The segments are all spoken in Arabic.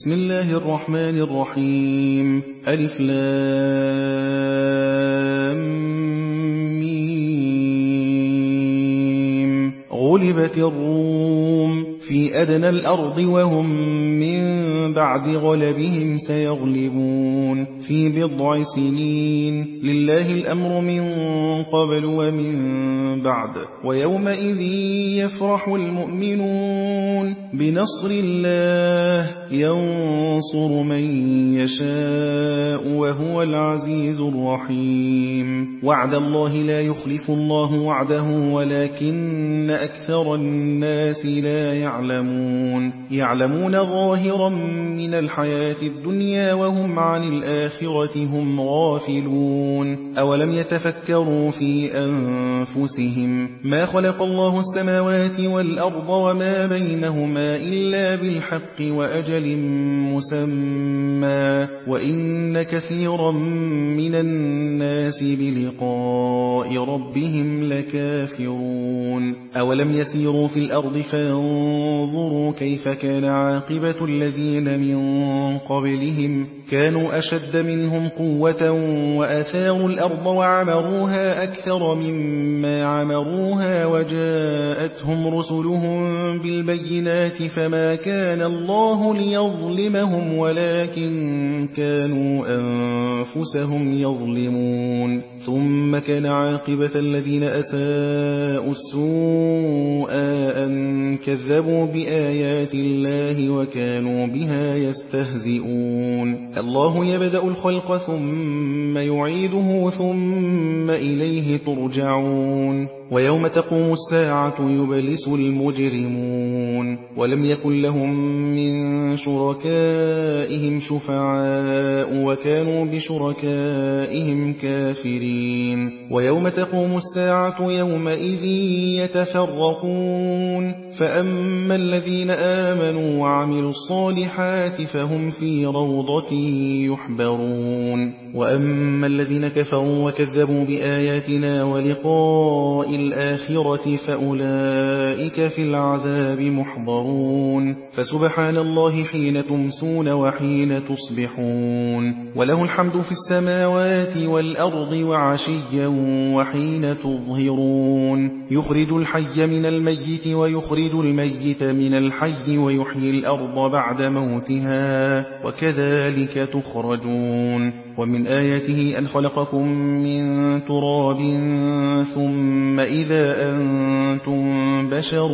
بسم الله الرحمن الرحيم. ألف لام ميم. غلبت الروم في أدنى الأرض وهم من بعد غلبهم سيغلبون في بضع سنين. لله الأمر من قبل ومن بعد ويومئذ يفرح المؤمنون بنصر الله ينصر من يشاء وهو العزيز الرحيم. وعد الله لا يخلف الله وعده ولكن أكثر الناس لا يعلمون ظاهرا من الحياة الدنيا وهم عن الآخرة هم غافلون. أولم يتفكروا في أنفسهم ما خلق الله السماوات والأرض وما بينهما إلا بالحق وأجل مسمى وإن كثيرا من الناس بلقاء ربهم لكافرون. أولم يسيروا في الأرض فانظروا كيف كان عاقبة الذين من قبلهم كانوا أشد منهم قوة وأثاروا الأرض وعمروها أكثر مما عمروها وجاءتهم رسلهم بالبينات فما كان الله ليظلمهم ولكن كانوا أنفسهم يظلمون. ثم كان عاقبة الذين أساءوا السوء أن كذبوا بآيات الله وكانوا بها يستهزئون. الله يبدأ الخلق ثم يعيده ثم إليه ترجعون. ويوم تقوم الساعة يبلس المجرمون ولم يكن لهم من شركائهم شفعاء وكانوا بشركائهم كافرين. ويوم تقوم الساعة يومئذ يتفرقون فأما الذين آمنوا وعملوا الصالحات فهم في روضة يحبرون وأما الذين كفروا وكذبوا بآياتنا ولقاء الآخرة فأولئك في العذاب محضرون. فسبحان الله حين تمسون وحين تصبحون وله الحمد في السماوات والأرض وعشيا وحين تظهرون. يخرج الحي من الميت ويخرج الميت من الحي ويحيي الأرض بعد موتها وكذلك تخرجون. ومن آياته أن خلقكم من تراب ثم إذا أنتم بشر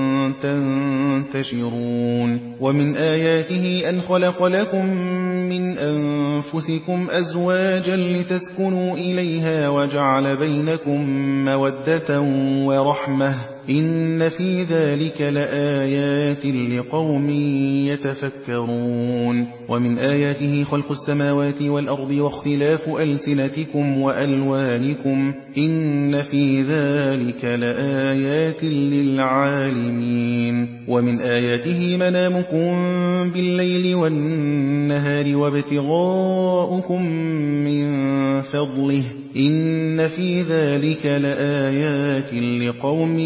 تنتشرون. ومن آياته أن خلق لكم من أنفسكم أزواجا لتسكنوا إليها وجعل بينكم مودة ورحمة إن في ذلك لآيات لقوم يتفكرون. ومن آياته خلق السماوات والأرض واختلاف ألسنتكم وألوانكم إن في ذلك لآيات للعالمين. ومن آياته منامكم بالليل والنهار وابتغاؤكم من فضله إن في ذلك لآيات لقوم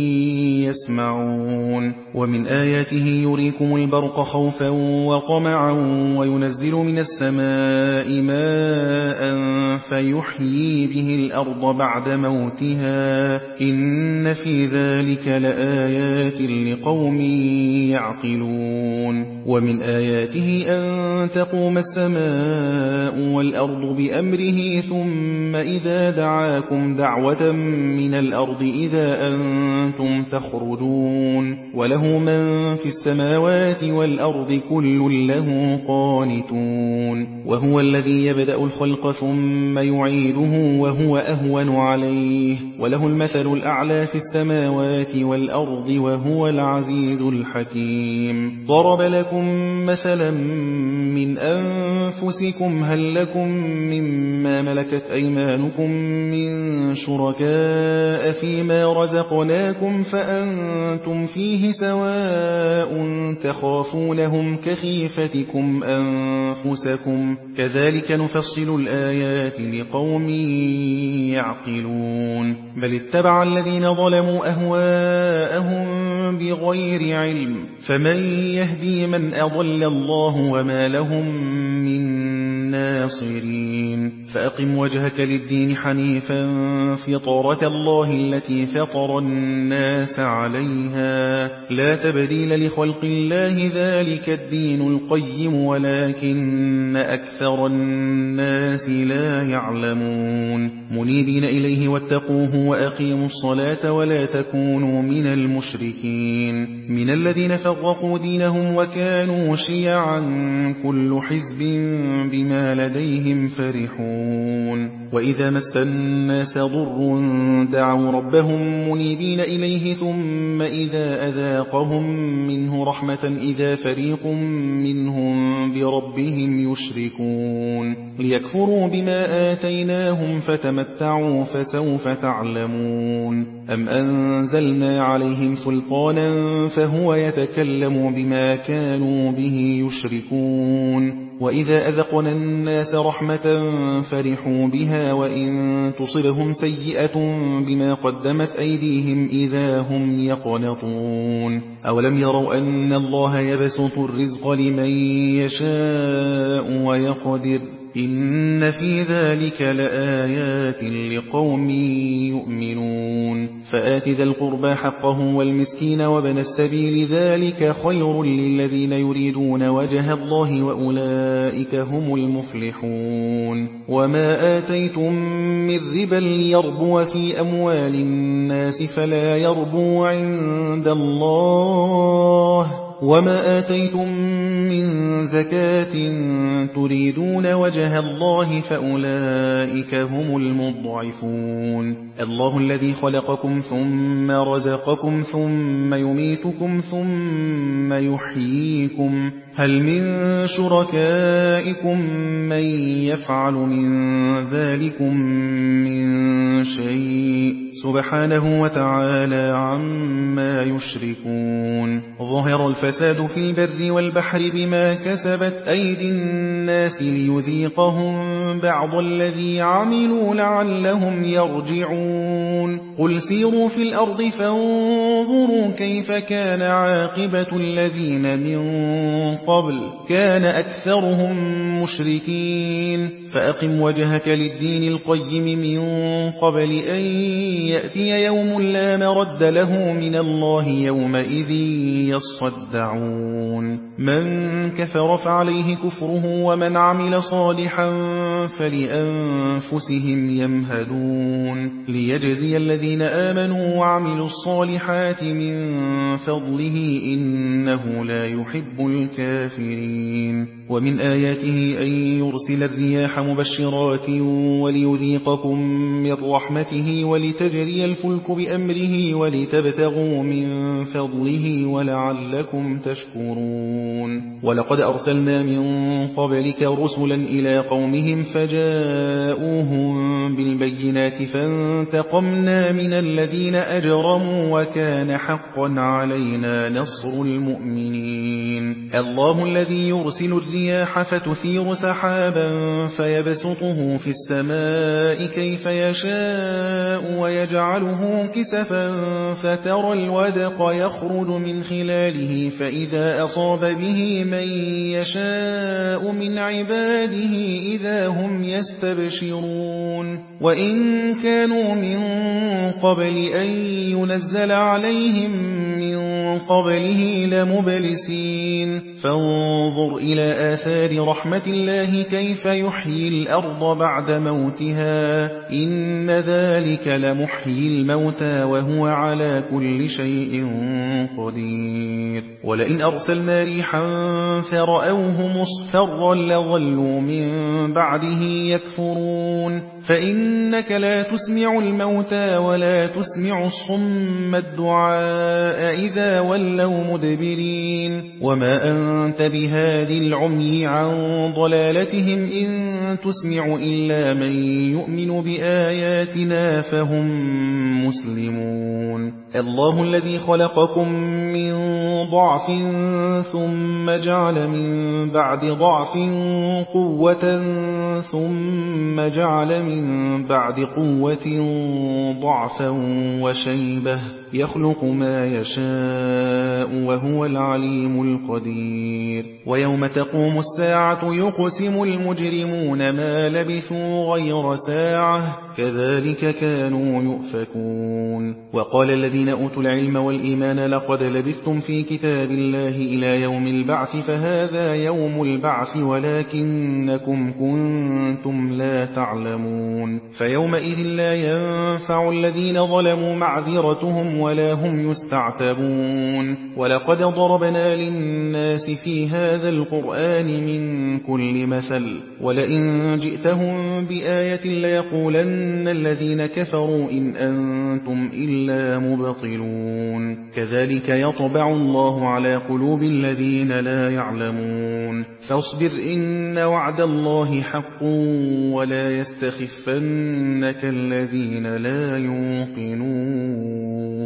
يسمعون. ومن آياته يريكم البرق خوفا وطمعا وينزل من السماء ماء فيحيي به الأرض بعد موتها إن في ذلك لآيات لقوم يعقلون. ومن آياته أن تقوم السماء والأرض بأمره ثم إذا دعاكم دعوة من الأرض إذا أنتم تخرجون. وله من في السماوات والأرض كل له قانتون. وهو الذي يبدأ الخلق ثم يعيده وهو أهون عليه وله المثل الأعلى في السماوات والأرض وهو العزيز الحكيم. ضرب لكم مثلا من أنفسكم هل لكم مما ملكت أيمانكم من شركاء فيما رزقناكم فأنتم فيه سواء تخافونهم كخيفتكم أنفسكم كذلك نفصل الآيات لقوم يعقلون. بل اتبع الذين ظلموا أهواءهم بغير علم فمن يهدي من أضل الله وما لهم من ناصرين فأقم وجهك للدين حنيفا فطرة الله التي فطر الناس عليها لا تبديل لخلق الله ذلك الدين القيم ولكن أكثر الناس لا يعلمون منيبين إليه واتقوه وأقيموا الصلاة ولا تكونوا من المشركين من الذين فرقوا دينهم وكانوا شيعا كل حزب بما لديهم فرحون وإذا مس الناس ضر دعوا ربهم منيبين إليه ثم إذا أذاقهم منه رحمة إذا فريق منهم بربهم يشركون ليكفروا بما آتيناهم فتمتعوا فسوف تعلمون أم أنزلنا عليهم سلطانا فهو يتكلم بما كانوا به يشركون وإذا أذقنا الناس رحمة فرحوا بها وإن تصبهم سيئة بما قدمت أيديهم إذا هم يقنطون أولم يروا أن الله يبسط الرزق لمن يشاء ويقدر إن في ذلك لآيات لقوم يؤمنون فآت ذا القربى حقه والمسكين وابن السبيل ذلك خير للذين يريدون وجه الله وأولئك هم المفلحون وما آتيتم من ربا ليربو في أموال الناس فلا يربو عند الله وما آتيتم من زكاة تريدون وجه الله فأولئك هم المضعفون الله الذي خلقكم ثم رزقكم ثم يميتكم ثم يحييكم هل من شركائكم من يفعل من ذلكم من شيء سبحانه وتعالى عما يشركون ظهر الفساد في البر والبحر بما كسبت أيدي الناس ليذيقهم بعض الذي عملوا لعلهم يرجعون قل سيروا في الأرض فانظروا كيف كان عاقبة الذين من قبل كان أكثرهم مشركين فأقم وجهك للدين القيم من قبل أن يأتي يوم لا مرد له من الله يومئذ يصدعون من كفر فعليه كفره ومن عمل صالحا فلأنفسهم يمهدون ليجزي الذين آمنوا وعملوا الصالحات من فضله إنه لا يحب الكافرين ومن آياته أن يرسل الرياح مبشرات وليذيقكم من رحمته ولتجري الفلك بأمره ولتبتغوا من فضله ولعلكم تشكرون ولقد أرسلنا من قبلك رسلا إلى قومهم فجاءوهم بالبينات فانتقمنا من الذين أجرموا وكان حقا علينا نصر المؤمنين الله الذي يرسل الرياح فتثير سحابا فيبسطه في السماء كيف يشاء ويجعله كسفا فترى الودق يخرج من خلاله فإذا أصاب به من يشاء من عباده إذا هم يستبشرون وإن كانوا من قبل أن ينزل عليهم من قبله لمبلسين فانظر إلى آثار رحمة الله كيف يحيي الأرض بعد موتها إن ذلك لمحيي الموتى وهو على كل شيء قدير ولئن أرسلنا ريحا فرأوه مصفرا لظلوا من بعده يكفرون فإنك لا تسمع الموتى ولا تسمع الصم الدعاء إذا ولوا مدبرين وما أنت بهادي العمي عن ضلالتهم إن تسمع إلا من يؤمن بآياتنا فهم مسلمون الله الذي خلقكم من ضعف ثم جعل من بعد ضعف قوة ثم جعل من بعد قوة ضعفا وشيبة يخلق ما يشاء وهو العليم القدير ويوم تقوم الساعة يقسم المجرمون ما لبثوا غير ساعة كذلك كانوا يؤفكون وقال الذين أوتوا العلم والإيمان لقد لبثتم في كتاب الله إلى يوم البعث فهذا يوم البعث ولكنكم كنتم لا تعلمون فيومئذ لا ينفع الذين ظلموا معذرتهم ولا هم يستعتبون ولقد ضربنا للناس في هذا القرآن من كل مثل ولئن جئتهم بآية ليقولن الذين كفروا إن أنتم إلا مبطلون كذلك يطبع الله على قلوب الذين لا يعلمون فاصبر إن وعد الله حق ولا يستخفنك الذين لا يوقنون